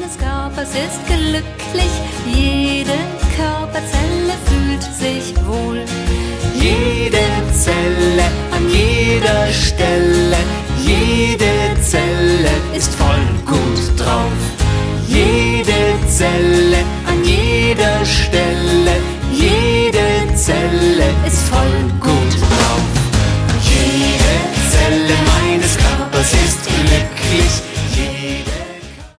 deines Körpers ist glücklich, jede Körperzelle fühlt sich wohl. Jede Zelle an jeder Stelle, jede Zelle ist voll gut drauf. Jede Zelle an jeder Stelle, jede Zelle ist voll